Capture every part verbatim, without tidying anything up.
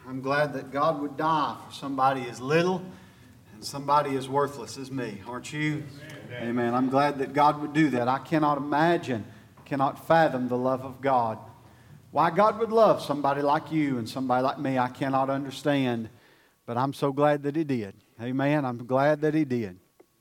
I'm glad that God would die for somebody as little and somebody as worthless as me. Aren't you? Amen. Amen. I'm glad that God would do that. I cannot imagine, cannot fathom the love of God. Why God would love somebody like you and somebody like me, I cannot understand. But I'm so glad that He did. Amen. I'm glad that He did.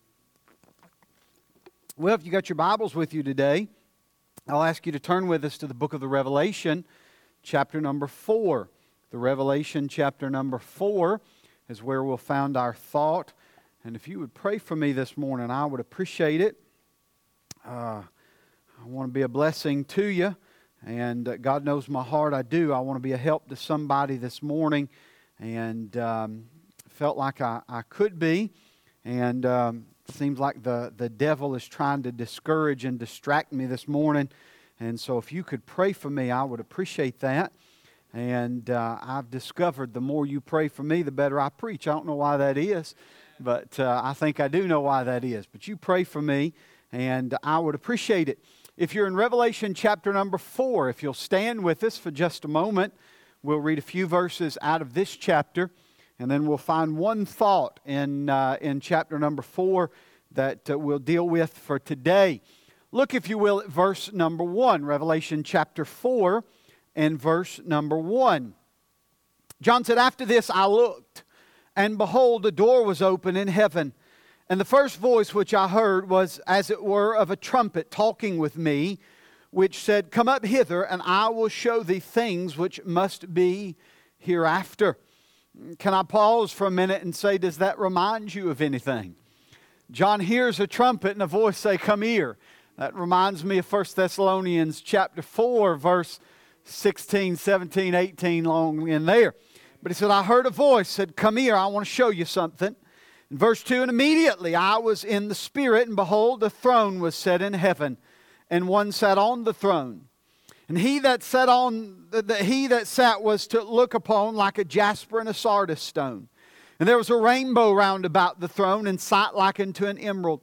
Well, if you got your Bibles with you today, I'll ask you to turn with us to the book of the Revelation, chapter number four. The Revelation chapter number four is where we'll find our thought. And if you would pray for me this morning, I would appreciate it. Uh, I want to be a blessing to you. And uh, God knows my heart, I do. I want to be a help to somebody this morning. And um, felt like I, I could be. And um, seems like the, the devil is trying to discourage and distract me this morning. And so if you could pray for me, I would appreciate that. And uh, I've discovered the more you pray for me, the better I preach. I don't know why that is, but uh, I think I do know why that is. But you pray for me, and I would appreciate it. If you're in Revelation chapter number four, if you'll stand with us for just a moment, we'll read a few verses out of this chapter, and then we'll find one thought in, uh, in chapter number four that uh, we'll deal with for today. Look, if you will, at verse number one, Revelation chapter four. And verse number one. John said, "After this I looked, and behold, a door was open in heaven. And the first voice which I heard was as it were of a trumpet talking with me, which said, Come up hither, and I will show thee things which must be hereafter." Can I pause for a minute and say, does that remind you of anything? John hears a trumpet and a voice say, "Come here." That reminds me of First Thessalonians chapter four, verse sixteen, seventeen, eighteen, long in there. But he said, I heard a voice, said, "Come here, I want to show you something." In verse two, "And immediately I was in the Spirit, and behold, a throne was set in heaven, and one sat on the throne. And he that sat on, the, the, he that sat was to look upon like a jasper and a sardis stone. And there was a rainbow round about the throne, and sight like unto an emerald.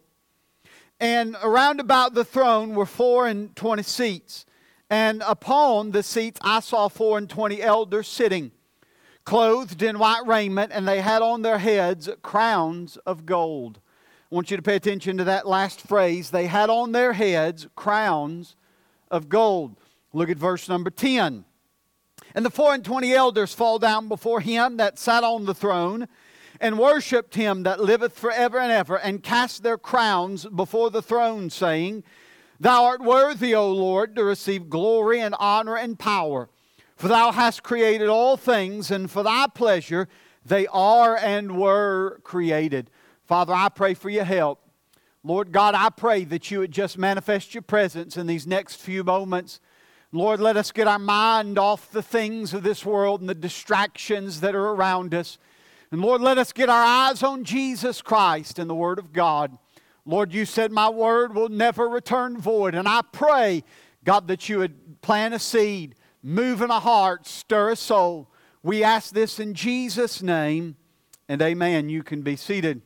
And around about the throne were four and twenty seats. And upon the seats I saw four and twenty elders sitting, clothed in white raiment, and they had on their heads crowns of gold." I want you to pay attention to that last phrase. They had on their heads crowns of gold. Look at verse number ten. "And the four and twenty elders fall down before Him that sat on the throne, and worshipped Him that liveth forever and ever, and cast their crowns before the throne, saying, Thou art worthy, O Lord, to receive glory and honor and power. For Thou hast created all things, and for Thy pleasure they are and were created." Father, I pray for your help. Lord God, I pray that you would just manifest your presence in these next few moments. Lord, let us get our mind off the things of this world and the distractions that are around us. And Lord, let us get our eyes on Jesus Christ and the Word of God. Lord, you said my word will never return void. And I pray, God, that you would plant a seed, move in a heart, stir a soul. We ask this in Jesus' name, and amen. You can be seated.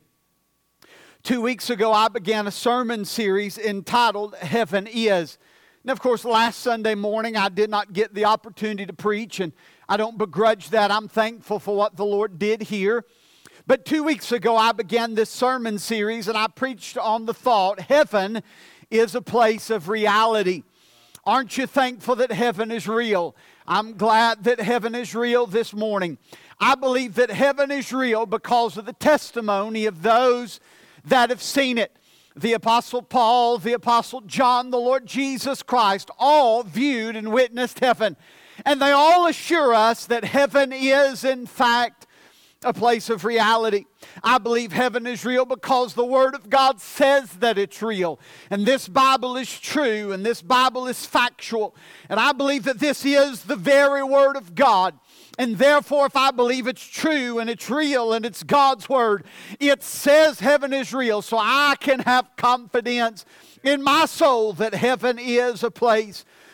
Two weeks ago, I began a sermon series entitled Heaven Is. And of course, last Sunday morning, I did not get the opportunity to preach, and I don't begrudge that. I'm thankful for what the Lord did here. But two weeks ago, I began this sermon series, and I preached on the thought, heaven is a place of reality. Aren't you thankful that heaven is real? I'm glad that heaven is real this morning. I believe that heaven is real because of the testimony of those that have seen it. The Apostle Paul, the Apostle John, the Lord Jesus Christ, all viewed and witnessed heaven. And they all assure us that heaven is, in fact, a place of reality. I believe heaven is real because the Word of God says that it's real. And this Bible is true, and this Bible is factual. And I believe that this is the very Word of God. And therefore, if I believe it's true and it's real and it's God's Word, it says heaven is real. So I can have confidence in my soul that heaven is a place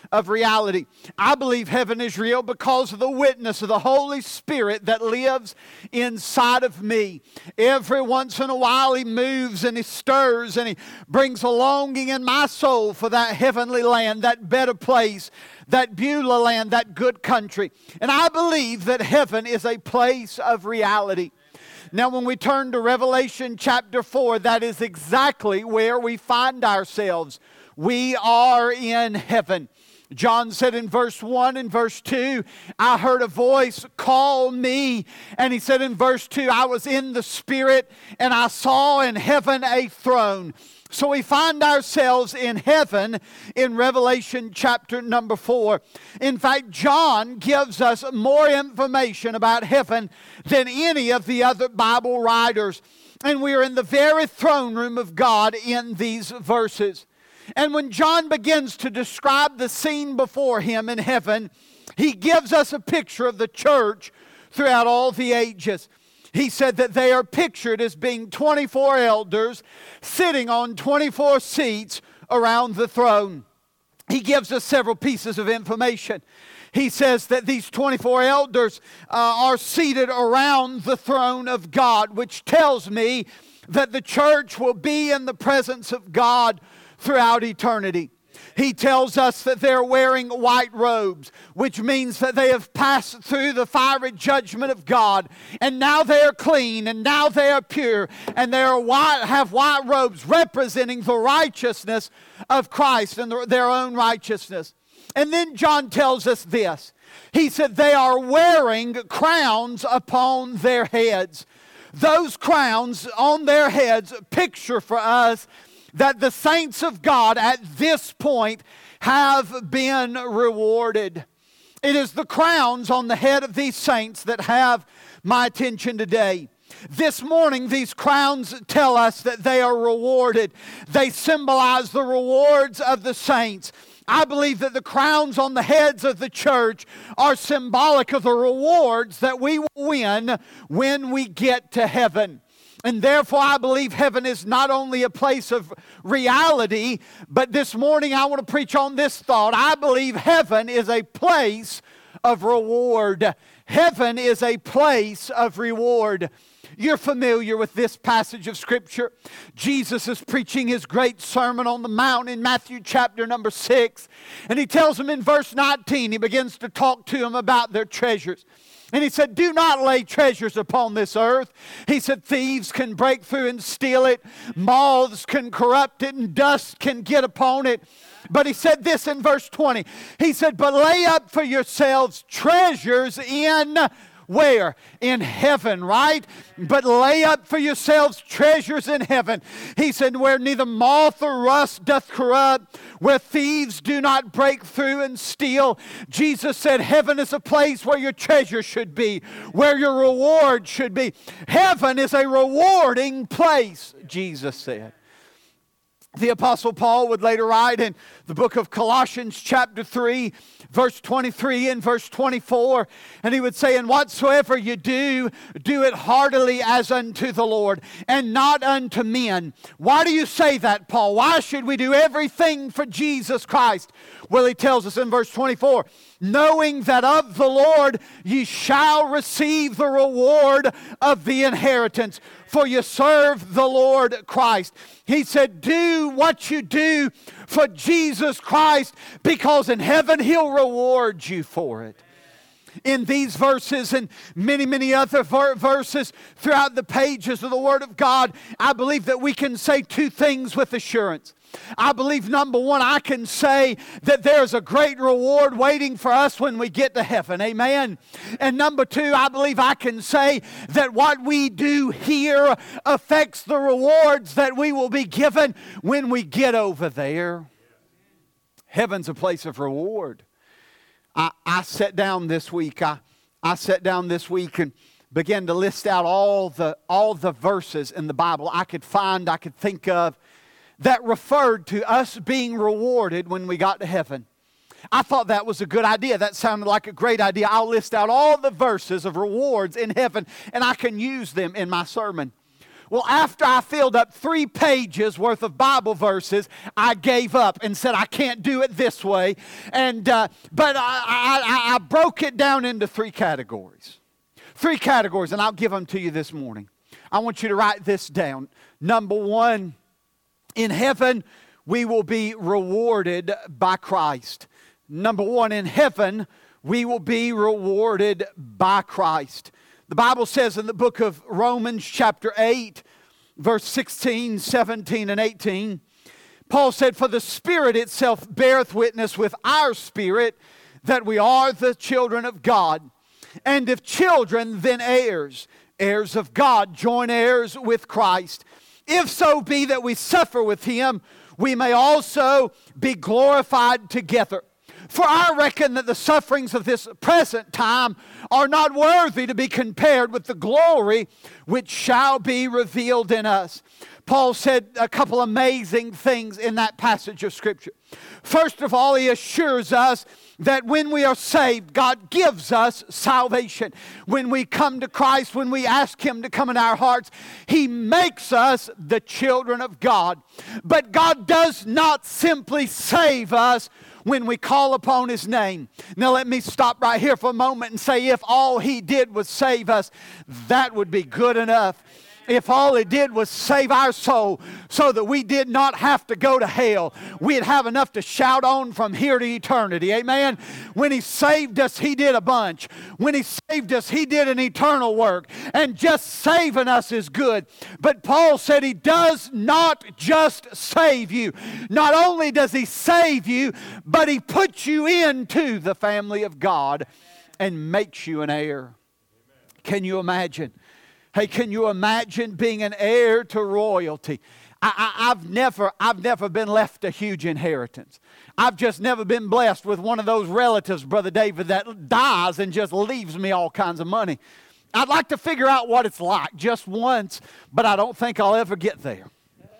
of reality. I believe heaven is real because of the witness of the Holy Spirit that lives inside of me. Every once in a while He moves and He stirs and He brings a longing in my soul for that heavenly land, that better place, that Beulah land, that good country. And I believe that heaven is a place of reality. Now, when we turn to Revelation chapter four, that is exactly where we find ourselves. We are in heaven. John said in verse one and verse two, I heard a voice call me. And he said in verse two, I was in the Spirit and I saw in heaven a throne. So we find ourselves in heaven in Revelation chapter number four. In fact, John gives us more information about heaven than any of the other Bible writers. And we are in the very throne room of God in these verses. And when John begins to describe the scene before him in heaven, he gives us a picture of the church throughout all the ages. He said that they are pictured as being twenty-four elders sitting on twenty-four seats around the throne. He gives us several pieces of information. He says that these twenty-four elders uh, are seated around the throne of God, which tells me that the church will be in the presence of God throughout eternity. He tells us that they're wearing white robes, which means that they have passed through the fiery judgment of God, and now they are clean, and now they are pure, and they are white, have white robes representing the righteousness of Christ and the, their own righteousness. And then John tells us this. He said they are wearing crowns upon their heads. Those crowns on their heads picture for us that the saints of God at this point have been rewarded. It is the crowns on the head of these saints that have my attention today. This morning, these crowns tell us that they are rewarded. They symbolize the rewards of the saints. I believe that the crowns on the heads of the church are symbolic of the rewards that we will win when we get to heaven. And therefore, I believe heaven is not only a place of reality, but this morning I want to preach on this thought. I believe heaven is a place of reward. Heaven is a place of reward. You're familiar with this passage of Scripture. Jesus is preaching His great Sermon on the Mount in Matthew chapter number six. And He tells them in verse nineteen, He begins to talk to them about their treasures. And He said, do not lay treasures upon this earth. He said, thieves can break through and steal it. Moths can corrupt it and dust can get upon it. But He said this in verse twenty. He said, but lay up for yourselves treasures in where? In heaven, right? But lay up for yourselves treasures in heaven. He said, where neither moth or rust doth corrupt, where thieves do not break through and steal. Jesus said, heaven is a place where your treasure should be, where your reward should be. Heaven is a rewarding place, Jesus said. The Apostle Paul would later write in the book of Colossians chapter three, verse twenty-three and verse twenty-four, and he would say, and whatsoever you do, do it heartily as unto the Lord, and not unto men. Why do you say that, Paul? Why should we do everything for Jesus Christ? Well, he tells us in verse twenty-four, knowing that of the Lord ye shall receive the reward of the inheritance, for you serve the Lord Christ. He said, do what you do for Jesus Christ, because in heaven He'll reward you for it. In these verses and many, many other ver- verses throughout the pages of the Word of God, I believe that we can say two things with assurance. I believe, number one, I can say that there's a great reward waiting for us when we get to heaven. Amen. And number two, I believe I can say that what we do here affects the rewards that we will be given when we get over there. Heaven's a place of reward. I, I sat down this week. I, I sat down this week and began to list out all the all the verses in the Bible I could find, I could think of, that referred to us being rewarded when we got to heaven. I thought that was a good idea. That sounded like a great idea. I'll list out all the verses of rewards in heaven, and I can use them in my sermon. Well, after I filled up three pages worth of Bible verses, I gave up and said, I can't do it this way. And uh, But I, I, I broke it down into three categories. Three categories, and I'll give them to you this morning. I want you to write this down. Number one, in heaven, we will be rewarded by Christ. Number one, in heaven, we will be rewarded by Christ. The Bible says in the book of Romans chapter eight, verse sixteen, seventeen, and eighteen, Paul said, for the Spirit itself beareth witness with our spirit that we are the children of God. And if children, then heirs, heirs of God, joint heirs with Christ. If so be that we suffer with Him, we may also be glorified together. For I reckon that the sufferings of this present time are not worthy to be compared with the glory which shall be revealed in us. Paul said a couple amazing things in that passage of Scripture. First of all, he assures us that when we are saved, God gives us salvation. When we come to Christ, when we ask Him to come in our hearts, He makes us the children of God. But God does not simply save us when we call upon His name. Now let me stop right here for a moment and say, if all He did was save us, that would be good enough. If all He did was save our soul so that we did not have to go to hell, we'd have enough to shout on from here to eternity. Amen? When He saved us, He did a bunch. When He saved us, He did an eternal work. And just saving us is good. But Paul said He does not just save you. Not only does He save you, but He puts you into the family of God and makes you an heir. Can you imagine? Hey, can you imagine being an heir to royalty? I, I, I've never, I've never been left a huge inheritance. I've just never been blessed with one of those relatives, Brother David, that dies and just leaves me all kinds of money. I'd like to figure out what it's like just once, but I don't think I'll ever get there.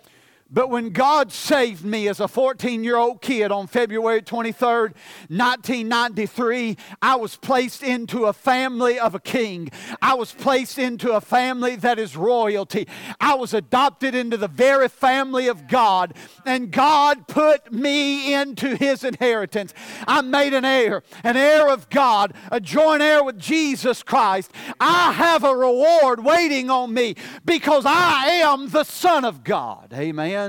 But when God saved me as a fourteen-year-old kid on February twenty-third, nineteen ninety-three, I was placed into a family of a king. I was placed into a family that is royalty. I was adopted into the very family of God, and God put me into His inheritance. I'm made an heir, an heir of God, a joint heir with Jesus Christ. I have a reward waiting on me because I am the Son of God. Amen.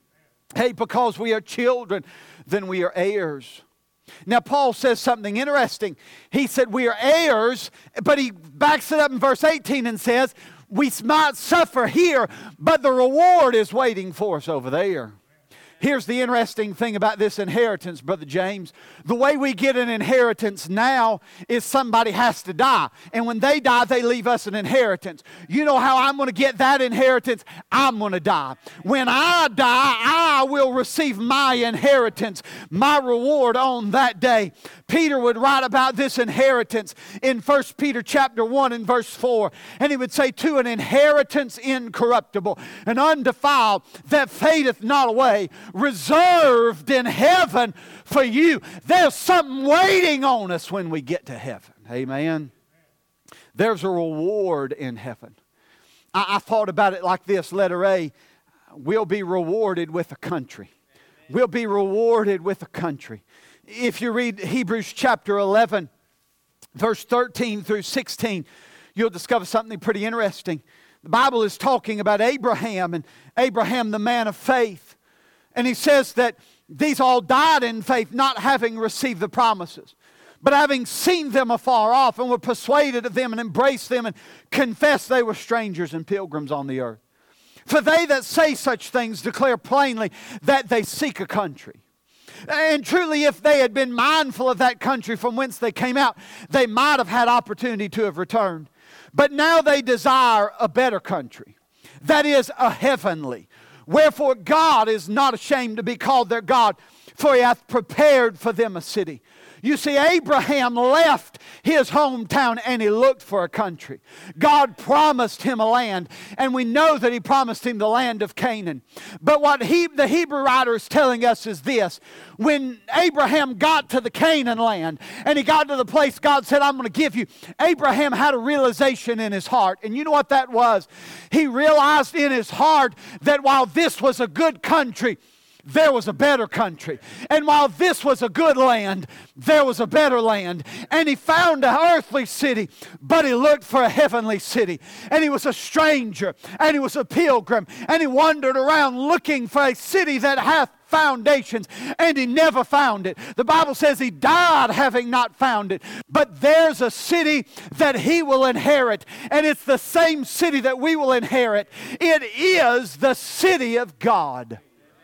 Hey, because we are children, then we are heirs. Now, Paul says something interesting. He said we are heirs, but he backs it up in verse eighteen and says, we might suffer here, but the reward is waiting for us over there. Here's the interesting thing about this inheritance, Brother James. The way we get an inheritance now is somebody has to die. And when they die, they leave us an inheritance. You know how I'm going to get that inheritance? I'm going to die. When I die, I will receive my inheritance, my reward on that day. Peter would write about this inheritance in First Peter chapter one and verse four. And he would say, to an inheritance incorruptible and undefiled that fadeth not away, reserved in heaven for you. There's something waiting on us when we get to heaven. Amen. There's a reward in heaven. I, I thought about it like this. Letter A, we'll be rewarded with a country. We'll be rewarded with a country. If you read Hebrews chapter eleven, verse thirteen through sixteen, you'll discover something pretty interesting. The Bible is talking about Abraham and Abraham, the man of faith. And he says that these all died in faith, not having received the promises, but having seen them afar off, and were persuaded of them and embraced them and confessed they were strangers and pilgrims on the earth. For they that say such things declare plainly that they seek a country. And truly, if they had been mindful of that country from whence they came out, they might have had opportunity to have returned. But now they desire a better country, that is, a heavenly. Wherefore God is not ashamed to be called their God, for He hath prepared for them a city. You see, Abraham left his hometown and he looked for a country. God promised him a land, and we know that he promised him the land of Canaan. But what he, the Hebrew writer is telling us is this. When Abraham got to the Canaan land and he got to the place God said, I'm going to give you, Abraham had a realization in his heart. And you know what that was? He realized in his heart that while this was a good country, there was a better country. And while this was a good land, there was a better land. And he found an earthly city, but he looked for a heavenly city. And he was a stranger, and he was a pilgrim, and he wandered around looking for a city that hath foundations, and he never found it. The Bible says he died having not found it. But there's a city that he will inherit, and it's the same city that we will inherit. It is the city of God.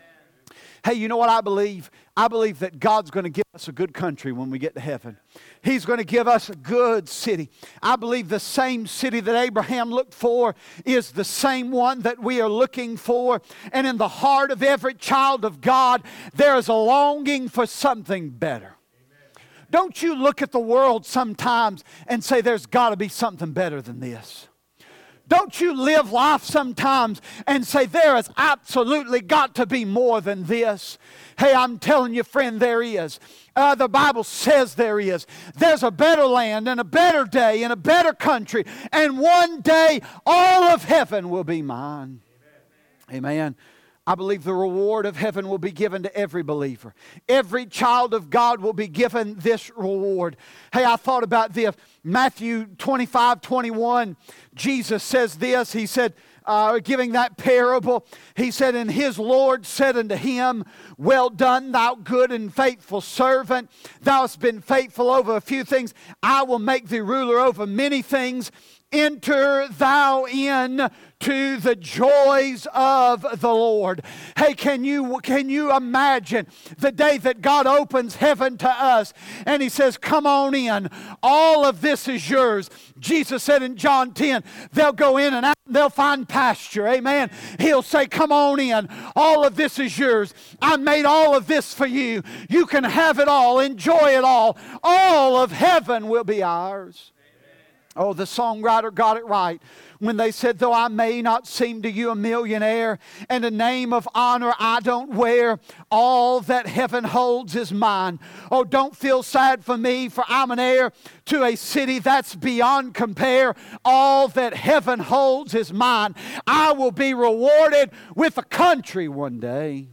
Hey, you know what I believe? I believe that God's going to give us a good country when we get to heaven. He's going to give us a good city. I believe the same city that Abraham looked for is the same one that we are looking for. And in the heart of every child of God, there is a longing for something better. Amen. Don't you look at the world sometimes and say there's got to be something better than this? Don't you live life sometimes and say there has absolutely got to be more than this? Hey, I'm telling you, friend, there is. Uh, the Bible says there is. There's a better land and a better day and a better country. And one day all of heaven will be mine. Amen. Amen. I believe the reward of heaven will be given to every believer. Every child of God will be given this reward. Hey, I thought about this. Matthew twenty-five, twenty-one, Jesus says this. He said, uh, giving that parable, he said, and his Lord said unto him, well done, thou good and faithful servant. Thou hast been faithful over a few things. I will make thee ruler over many things. Enter thou in to the joys of the Lord. Hey, can you, can you imagine the day that God opens heaven to us and He says, come on in. All of this is yours. Jesus said in John ten, they'll go in and out and they'll find pasture. Amen. He'll say, come on in. All of this is yours. I made all of this for you. You can have it all. Enjoy it all. All of heaven will be ours. Oh, the songwriter got it right when they said, though I may not seem to you a millionaire and a name of honor I don't wear, all that heaven holds is mine. Oh, don't feel sad for me, for I'm an heir to a city that's beyond compare. All that heaven holds is mine. I will be rewarded with a country one day.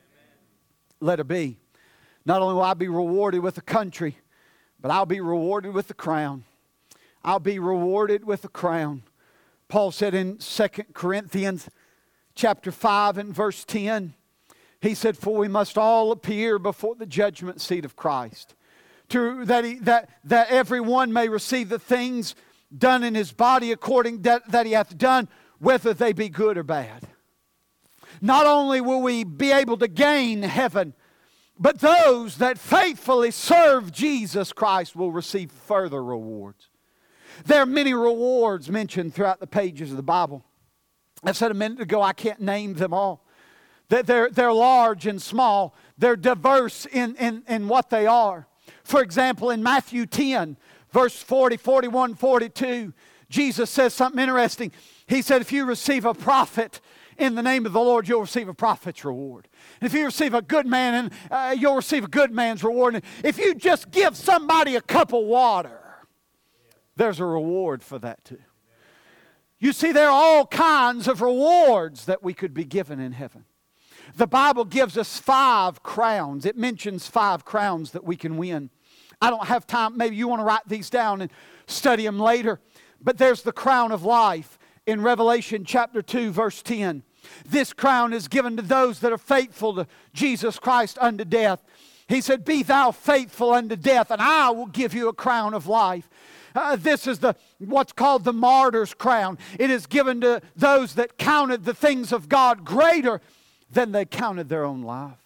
Let it be. Not only will I be rewarded with a country, but I'll be rewarded with the crown. I'll be rewarded with a crown. Paul said in Second Corinthians chapter five and verse ten, he said, for we must all appear before the judgment seat of Christ, to, that, he, that, that everyone may receive the things done in his body according that, that he hath done, whether they be good or bad. Not only will we be able to gain heaven, but those that faithfully serve Jesus Christ will receive further rewards. There are many rewards mentioned throughout the pages of the Bible. I said a minute ago, I can't name them all. They're, they're large and small. They're diverse in, in, in what they are. For example, in Matthew ten, verse forty, forty-one, forty-two, Jesus says something interesting. He said, if you receive a prophet in the name of the Lord, you'll receive a prophet's reward. And if you receive a good man, and uh, you'll receive a good man's reward. And if you just give somebody a cup of water, there's a reward for that too. You see, there are all kinds of rewards that we could be given in heaven. The Bible gives us five crowns. It mentions five crowns that we can win. I don't have time. Maybe you want to write these down and study them later. But there's the crown of life in Revelation chapter two, verse ten. This crown is given to those that are faithful to Jesus Christ unto death. He said, be thou faithful unto death, and I will give you a crown of life. Uh, this is the what's called the martyr's crown. It is given to those that counted the things of God greater than they counted their own life.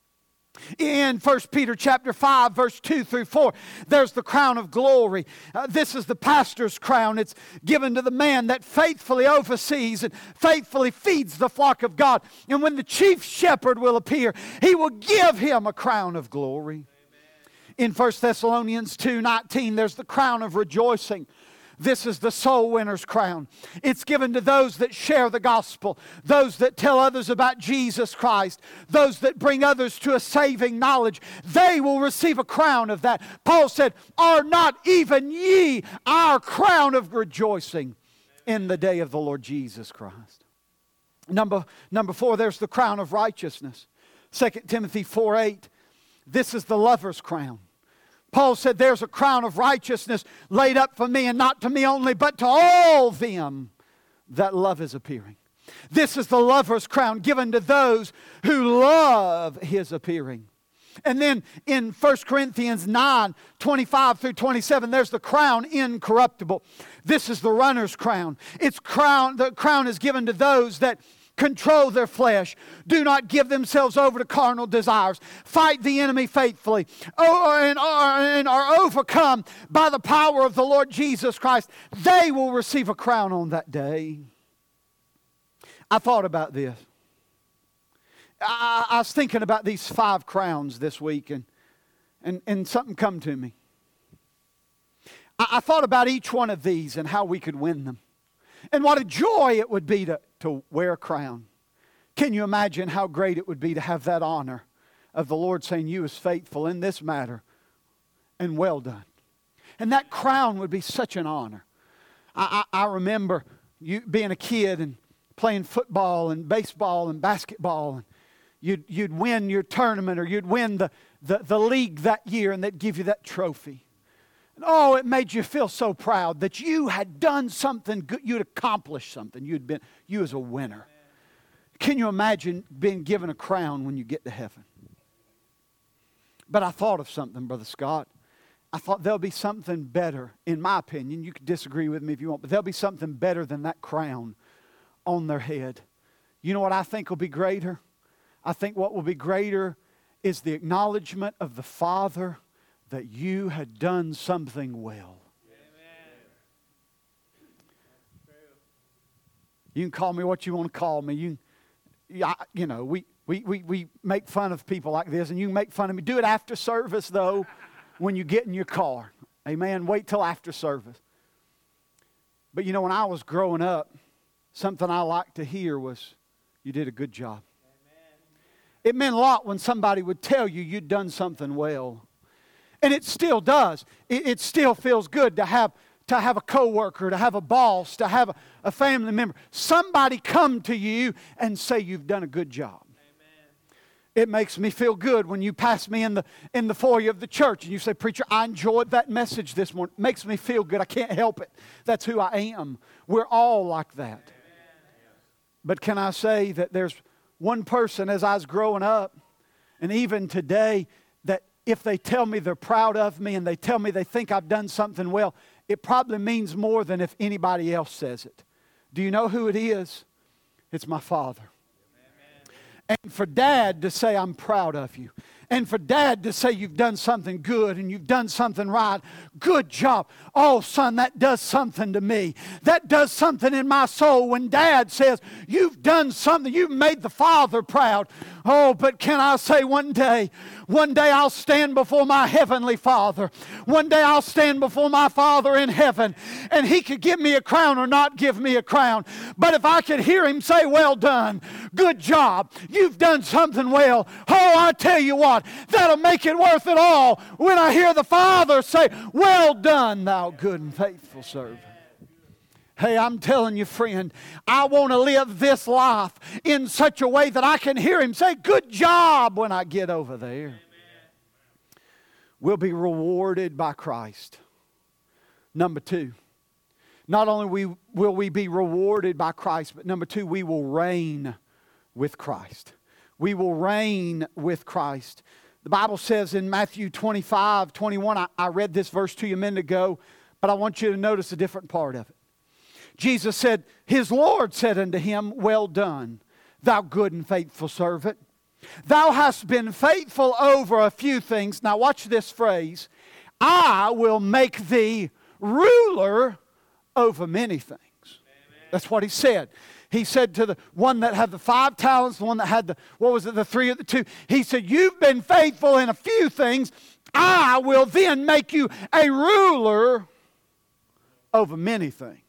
In First Peter chapter five, verse two through four, there's the crown of glory. Uh, this is the pastor's crown. It's given to the man that faithfully oversees and faithfully feeds the flock of God. And when the chief shepherd will appear, he will give him a crown of glory. In First Thessalonians two nineteen, there's the crown of rejoicing. This is the soul winner's crown. It's given to those that share the gospel, those that tell others about Jesus Christ, those that bring others to a saving knowledge. They will receive a crown of that. Paul said, "Are not even ye our crown of rejoicing in the day of the Lord Jesus Christ?" Number, number four, there's the crown of righteousness. Second Timothy four eight, this is the lover's crown. Paul said, "There's a crown of righteousness laid up for me, and not to me only, but to all them that love His appearing." This is the lover's crown given to those who love His appearing. And then in First Corinthians nine twenty-five through twenty-seven, there's the crown incorruptible. This is the runner's crown. It's crown. The crown is given to those that control their flesh, do not give themselves over to carnal desires, fight the enemy faithfully, and are overcome by the power of the Lord Jesus Christ. They will receive a crown on that day. I thought about this. I, I was thinking about these five crowns this week, and, and, and something come to me. I, I thought about each one of these and how we could win them. And what a joy it would be to, to wear a crown. Can you imagine how great it would be to have that honor of the Lord saying, "You is faithful in this matter, and well done." And that crown would be such an honor. I, I, I remember you being a kid and playing football and baseball and basketball, and you'd, you'd win your tournament, or you'd win the, the, the league that year, and they'd give you that trophy. Oh, it made you feel so proud that you had done something good. You'd accomplished something. You'd been, you was a winner. Can you imagine being given a crown when you get to heaven? But I thought of something, Brother Scott. I thought there'll be something better, in my opinion. You can disagree with me if you want, but there'll be something better than that crown on their head. You know what I think will be greater? I think what will be greater is the acknowledgement of the Father that you had done something well. Amen. You can call me what you want to call me. You, you know, we, we, we, we make fun of people like this, and you can make fun of me. Do it after service, though, when you get in your car. Amen. Wait till after service. But you know, when I was growing up, something I liked to hear was, "You did a good job." Amen. It meant a lot when somebody would tell you you'd done something well. And it still does. It, it still feels good to have to have a coworker, to have a boss, to have a, a family member, somebody come to you and say you've done a good job. Amen. It makes me feel good when you pass me in the in the foyer of the church and you say, "Preacher, I enjoyed that message this morning." It makes me feel good. I can't help it. That's who I am. We're all like that. Amen. But can I say that there's one person as I was growing up, and even today, that if they tell me they're proud of me and they tell me they think I've done something well, it probably means more than if anybody else says it. Do you know who it is? It's my Father. Amen. And for Dad to say, "I'm proud of you," and for Dad to say you've done something good and you've done something right, good job. Oh, son, that does something to me. That does something in my soul when Dad says, "You've done something. You've made the Father proud." Oh, but can I say one day, one day I'll stand before my Heavenly Father. One day I'll stand before my Father in heaven, and He could give me a crown or not give me a crown. But if I could hear Him say, "Well done, good job, you've done something well," oh, I tell you what, that'll make it worth it all when I hear the Father say, "Well done, thou good and faithful servant." Hey, I'm telling you, friend, I want to live this life in such a way that I can hear Him say, "Good job," when I get over there. Amen. We'll be rewarded by Christ. Number two, not only we, will we be rewarded by Christ, but number two, we will reign with Christ. We will reign with Christ. The Bible says in Matthew twenty-five, twenty-one, I, I read this verse to you a minute ago, but I want you to notice a different part of it. Jesus said, His Lord said unto him, "Well done, thou good and faithful servant. Thou hast been faithful over a few things." Now watch this phrase. "I will make thee ruler over many things." Amen. That's what He said. He said to the one that had the five talents, the one that had the, what was it, the three or the two. He said, "You've been faithful in a few things. I will then make you a ruler over many things.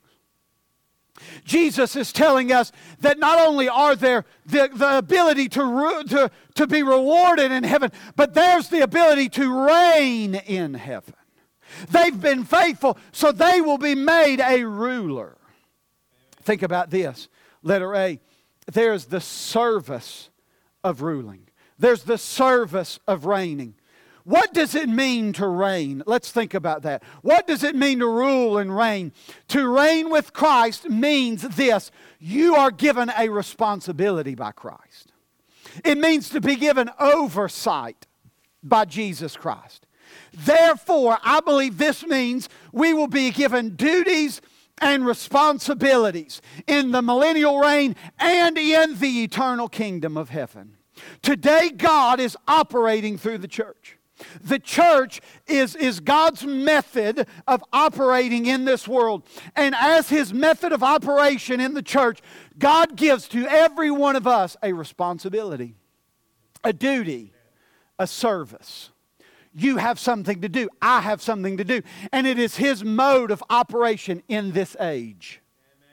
Jesus is telling us that not only are there the, the ability to, ru- to, to be rewarded in heaven, but there's the ability to reign in heaven. They've been faithful, so they will be made a ruler. Think about this. Letter A. There's the service of ruling. There's the service of reigning. What does it mean to reign? Let's think about that. What does it mean to rule and reign? To reign with Christ means this: you are given a responsibility by Christ. It means to be given oversight by Jesus Christ. Therefore, I believe this means we will be given duties and responsibilities in the millennial reign and in the eternal kingdom of heaven. Today, God is operating through the church. The church is, is God's method of operating in this world. And as His method of operation in the church, God gives to every one of us a responsibility, a duty, a service. You have something to do. I have something to do. And it is His mode of operation in this age.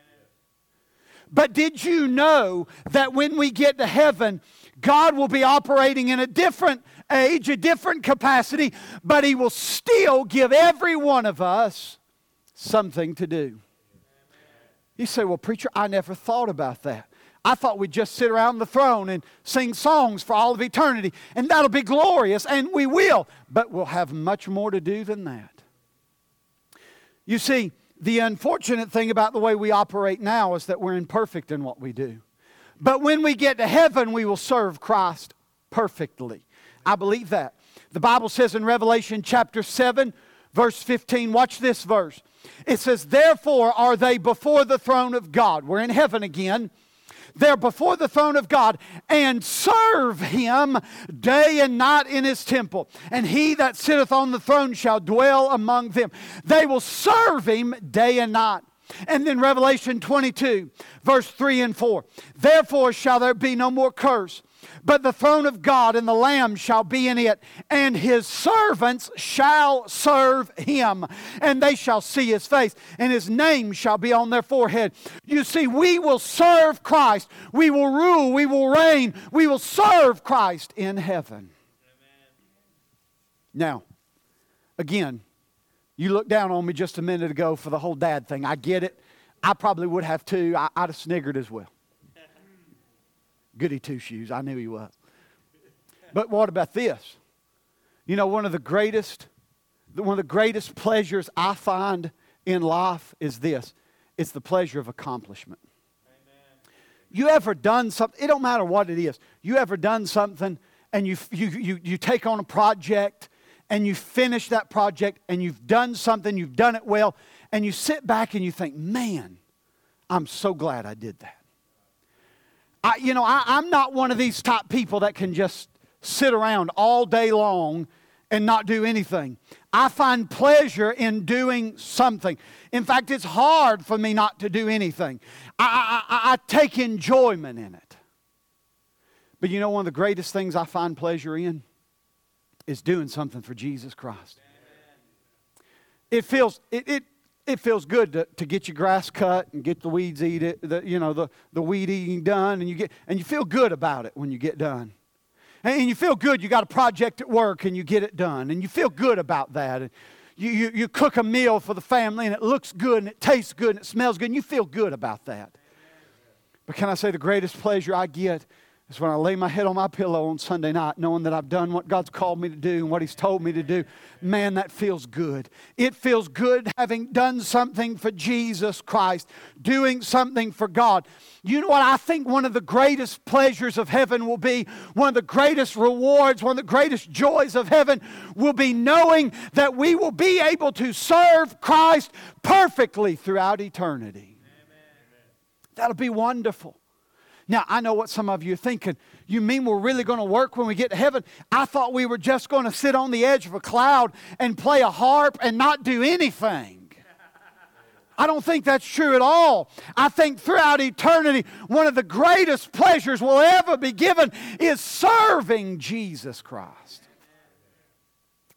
But did you know that when we get to heaven, God will be operating in a different age, a different capacity, but He will still give every one of us something to do. You say, well, preacher, I never thought about that. I thought we'd just sit around the throne and sing songs for all of eternity, and that'll be glorious, and we will, but we'll have much more to do than that. You see, the unfortunate thing about the way we operate now is that we're imperfect in what we do. But when we get to heaven, we will serve Christ perfectly. I believe that. The Bible says in Revelation chapter seven, verse fifteen, watch this verse. It says, therefore are they before the throne of God. We're in heaven again. They're before the throne of God and serve Him day and night in His temple. And He that sitteth on the throne shall dwell among them. They will serve Him day and night. And then Revelation twenty-two, verse three and four. Therefore shall there be no more curse, but the throne of God and the Lamb shall be in it, and His servants shall serve Him, and they shall see His face, and His name shall be on their forehead. You see, we will serve Christ. We will rule. We will reign. We will serve Christ in heaven. Amen. Now, again, you looked down on me just a minute ago for the whole dad thing. I get it. I probably would have too. I, I'd have sniggered as well. Goody two-shoes. I knew he was. But what about this? You know, one of the greatest, one of the greatest pleasures I find in life is this. It's the pleasure of accomplishment. Amen. You ever done something? It don't matter what it is. You ever done something and you you you you take on a project and you finish that project and you've done something, you've done it well, and you sit back and you think, man, I'm so glad I did that. I, you know, I, I'm not one of these type people that can just sit around all day long and not do anything. I find pleasure in doing something. In fact, it's hard for me not to do anything. I, I, I take enjoyment in it. But you know, one of the greatest things I find pleasure in is doing something for Jesus Christ. It feels it it, it feels good to, to get your grass cut and get the weeds eat it, the, you know, the, the weed eating done, and you get and you feel good about it when you get done. And, and you feel good you got a project at work and you get it done, and you feel good about that. And you, you you cook a meal for the family and it looks good and it tastes good and it smells good and you feel good about that. But can I say the greatest pleasure I get is when I lay my head on my pillow on Sunday night knowing that I've done what God's called me to do and what He's told me to do. Man, that feels good. It feels good having done something for Jesus Christ, doing something for God. You know what? I think one of the greatest pleasures of heaven will be, one of the greatest rewards, one of the greatest joys of heaven will be knowing that we will be able to serve Christ perfectly throughout eternity. Amen. That'll be wonderful. Now, I know what some of you are thinking. You mean we're really going to work when we get to heaven? I thought we were just going to sit on the edge of a cloud and play a harp and not do anything. I don't think that's true at all. I think throughout eternity, one of the greatest pleasures we'll ever be given is serving Jesus Christ.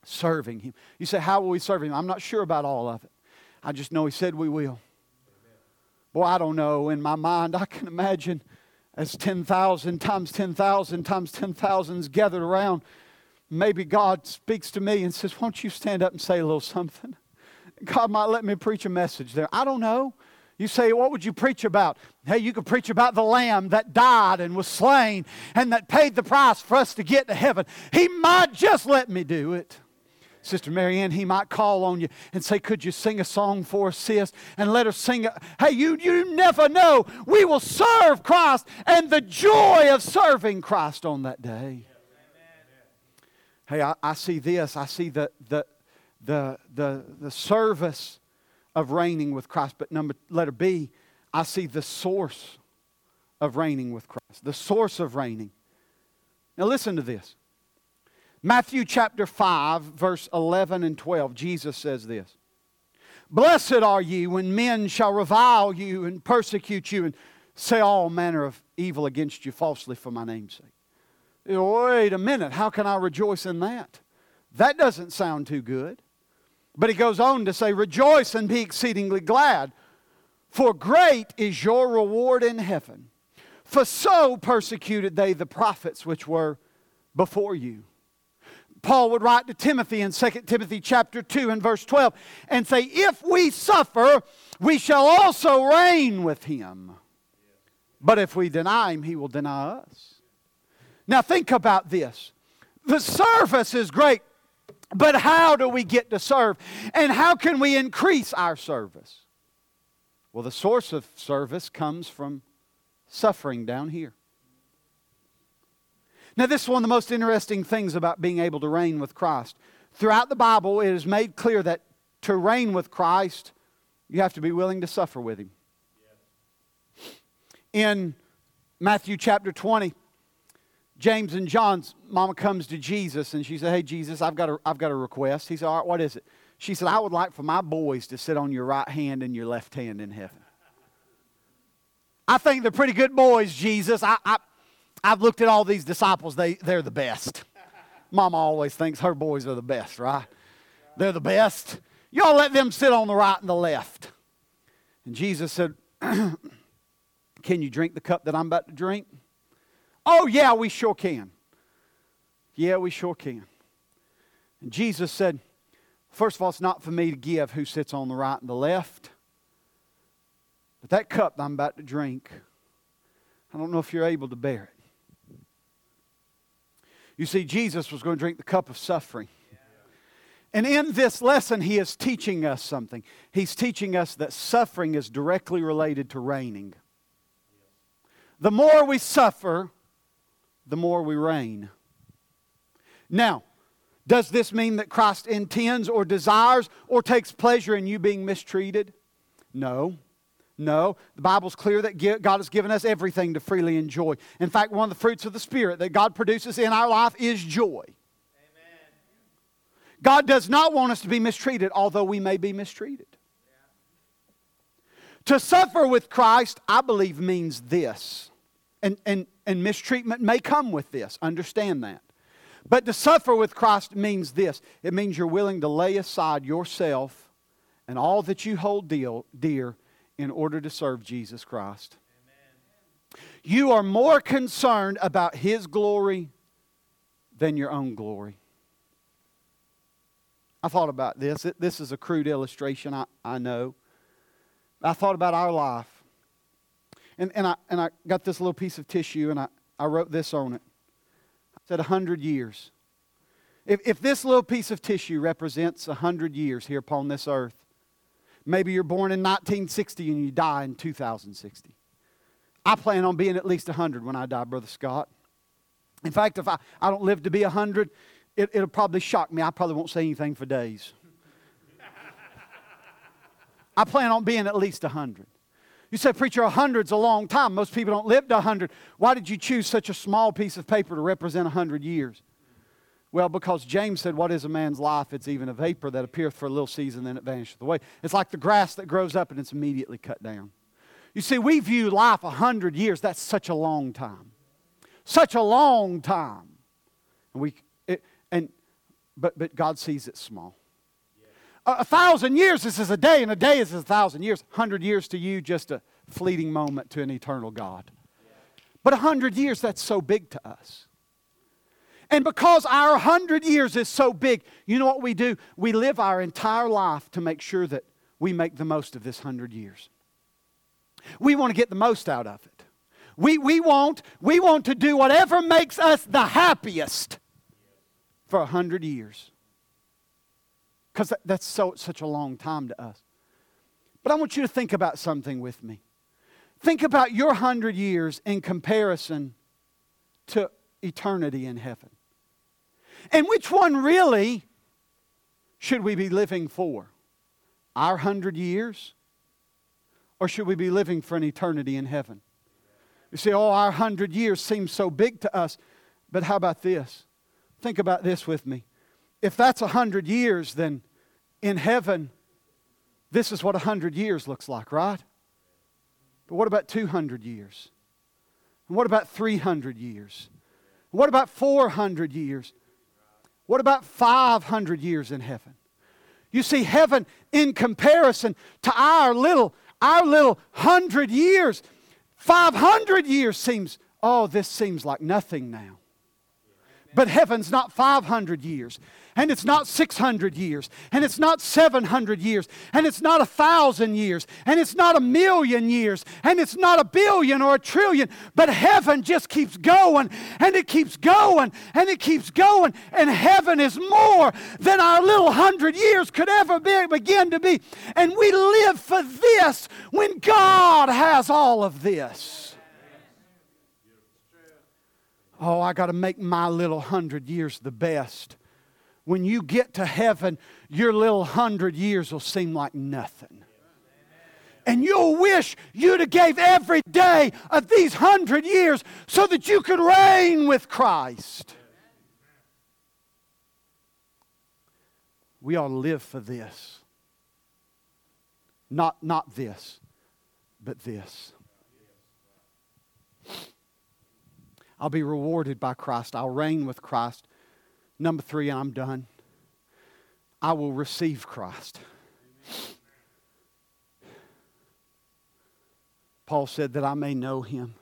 serving Him. You say, how will we serve Him? I'm not sure about all of it. I just know He said we will. Boy, I don't know. In my mind, I can imagine as ten thousand times ten thousand times ten thousand is gathered around, maybe God speaks to me and says, won't you stand up and say a little something? God might let me preach a message there. I don't know. You say, what would you preach about? Hey, you could preach about the Lamb that died and was slain and that paid the price for us to get to heaven. He might just let me do it. Sister Marianne, he might call on you and say, could you sing a song for us, sis? And let her sing. A, hey, you, you never know. We will serve Christ and the joy of serving Christ on that day. Hey, I, I see this. I see the, the, the, the, the service of reigning with Christ. But number letter B, I see the source of reigning with Christ. The source of reigning. Now listen to this. Matthew chapter five, verse eleven and twelve, Jesus says this. Blessed are ye when men shall revile you and persecute you and say all manner of evil against you falsely for my name's sake. Wait a minute, how can I rejoice in that? That doesn't sound too good. But he goes on to say, rejoice and be exceedingly glad, for great is your reward in heaven. For so persecuted they the prophets which were before you. Paul would write to Timothy in Second Timothy chapter two and verse twelve and say, if we suffer, we shall also reign with Him. But if we deny Him, He will deny us. Now think about this. The service is great, but how do we get to serve? And how can we increase our service? Well, the source of service comes from suffering down here. Now, this is one of the most interesting things about being able to reign with Christ. Throughout the Bible, it is made clear that to reign with Christ, you have to be willing to suffer with Him. In Matthew chapter twenty, James and John's mama comes to Jesus and she said, hey, Jesus, I've got a, I've got a request. He said, all right, what is it? She said, I would like for my boys to sit on your right hand and your left hand in heaven. I think they're pretty good boys, Jesus. I, I, I've looked at all these disciples. They, they're the best. Mama always thinks her boys are the best, right? They're the best. Y'all let them sit on the right and the left. And Jesus said, can you drink the cup that I'm about to drink? Oh, yeah, we sure can. Yeah, we sure can. And Jesus said, first of all, it's not for me to give who sits on the right and the left. But that cup that I'm about to drink, I don't know if you're able to bear it. You see, Jesus was going to drink the cup of suffering. And in this lesson, He is teaching us something. He's teaching us that suffering is directly related to reigning. The more we suffer, the more we reign. Now, does this mean that Christ intends or desires or takes pleasure in you being mistreated? No. No. The Bible's clear that God has given us everything to freely enjoy. In fact, one of the fruits of the Spirit that God produces in our life is joy. Amen. God does not want us to be mistreated, although we may be mistreated. Yeah. To suffer with Christ, I believe, means this. And, and, and mistreatment may come with this. Understand that. But to suffer with Christ means this. It means you're willing to lay aside yourself and all that you hold deal, dear in order to serve Jesus Christ. Amen. You are more concerned about His glory than your own glory. I thought about this. This is a crude illustration, I, I know. I thought about our life. And, and, I, and I got this little piece of tissue and I, I wrote this on it. I said one hundred years. If, if this little piece of tissue represents one hundred years here upon this earth, maybe you're born in nineteen sixty and you die in two thousand sixty. I plan on being at least one hundred when I die, Brother Scott. In fact, if I, I don't live to be one hundred, it, it'll probably shock me. I probably won't say anything for days. I plan on being at least one hundred. You say, preacher, one hundred's a long time. Most people don't live to one hundred. Why did you choose such a small piece of paper to represent one hundred years? Well, because James said, what is a man's life? It's even a vapor that appeareth for a little season, then it vanisheth away. It's like the grass that grows up and it's immediately cut down. You see, we view life one hundred years. That's such a long time. Such a long time. And, we, it, and But, but God sees it small. A, a thousand years is as a day, and a day is as a thousand years. A hundred years to you, just a fleeting moment to an eternal God. But a hundred years, that's so big to us. And because our hundred years is so big, you know what we do? We live our entire life to make sure that we make the most of this hundred years. We want to get the most out of it. We, we, want, we want to do whatever makes us the happiest for a hundred years. Because that, that's so such a long time to us. But I want you to think about something with me. Think about your hundred years in comparison to eternity in heaven. And which one really should we be living for? Our hundred years? Or should we be living for an eternity in heaven? You say, oh, our hundred years seems so big to us. But how about this? Think about this with me. If that's a hundred years, then in heaven, this is what a hundred years looks like, right? But what about two hundred years? And what about three hundred years? And what about four hundred years? What about five hundred years in heaven? You see, heaven in comparison to our little, our little hundred years, five hundred years seems, oh, this seems like nothing now. But heaven's not five hundred years, and it's not six hundred years, and it's not seven hundred years, and it's not a thousand years, and it's not a million years, and it's not a billion or a trillion, but heaven just keeps going, and it keeps going, and it keeps going, and heaven is more than our little hundred years could ever be, begin to be. And we live for this when God has all of this. Oh, I got to make my little hundred years the best. When you get to heaven, your little hundred years will seem like nothing. And you'll wish you'd have gave every day of these hundred years so that you could reign with Christ. We ought to live for this. Not, not this, but this. I'll be rewarded by Christ. I'll reign with Christ. Number three, and I'm done. I will receive Christ. Paul said that I may know Him.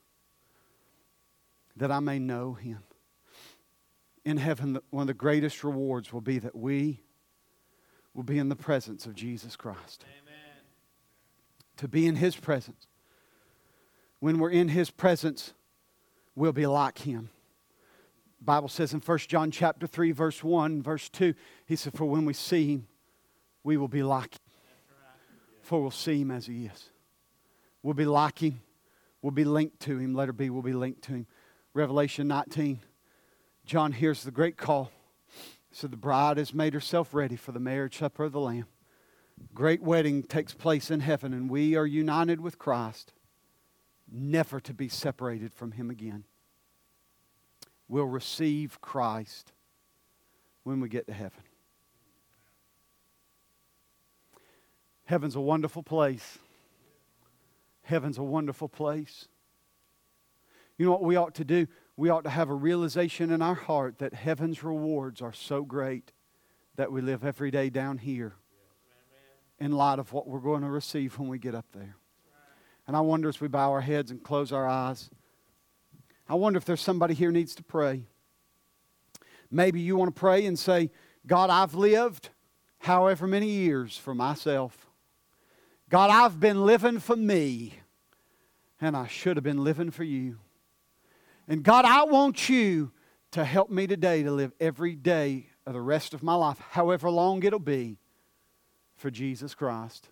That I may know Him. In heaven, one of the greatest rewards will be that we will be in the presence of Jesus Christ. Amen. To be in His presence. When we're in His presence, we'll be like Him. The Bible says in First John chapter three, verse one, verse two, He said, for when we see Him, we will be like Him. For we'll see Him as He is. We'll be like Him. We'll be linked to Him. Letter B, we'll be linked to Him. Revelation nineteen, John hears the great call. So the bride has made herself ready for the marriage supper of the Lamb. Great wedding takes place in heaven, and we are united with Christ, never to be separated from Him again. We'll receive Christ when we get to heaven. Heaven's a wonderful place. Heaven's a wonderful place. You know what we ought to do? We ought to have a realization in our heart that heaven's rewards are so great that we live every day down here in light of what we're going to receive when we get up there. And I wonder as we bow our heads and close our eyes, I wonder if there's somebody here who needs to pray. Maybe you want to pray and say, God, I've lived however many years for myself. God, I've been living for me, and I should have been living for you. And God, I want you to help me today to live every day of the rest of my life, however long it'll be, for Jesus Christ.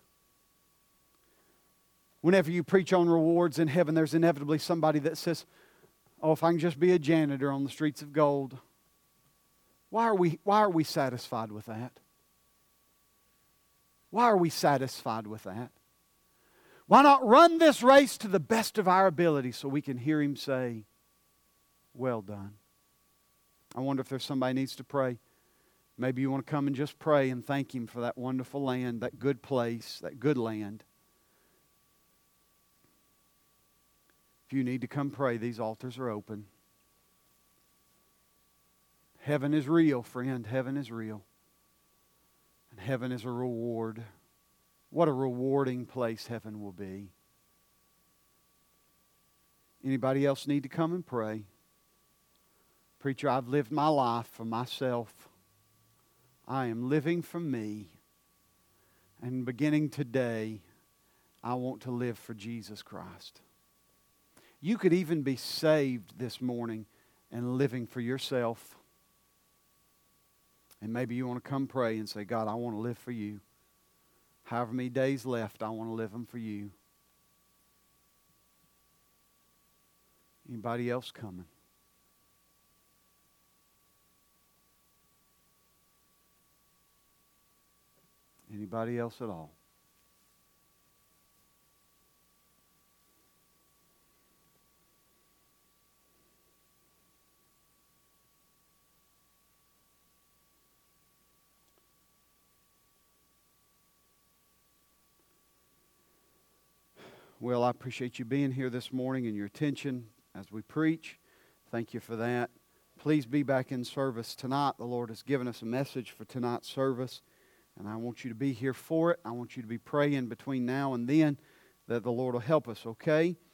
Whenever you preach on rewards in heaven, there's inevitably somebody that says, oh, if I can just be a janitor on the streets of gold. Why are we, why are we satisfied with that? Why are we satisfied with that? Why not run this race to the best of our ability so we can hear Him say, well done. I wonder if there's somebody who needs to pray. Maybe you want to come and just pray and thank Him for that wonderful land, that good place, that good land. If you need to come pray, these altars are open. Heaven is real, friend. Heaven is real. And heaven is a reward. What a rewarding place heaven will be. Anybody else need to come and pray? Preacher, I've lived my life for myself. I am living for me. And beginning today, I want to live for Jesus Christ. You could even be saved this morning and living for yourself. And maybe you want to come pray and say, God, I want to live for you. However many days left, I want to live them for you. Anybody else coming? Anybody else at all? Well, I appreciate you being here this morning and your attention as we preach. Thank you for that. Please be back in service tonight. The Lord has given us a message for tonight's service, and I want you to be here for it. I want you to be praying between now and then that the Lord will help us, okay?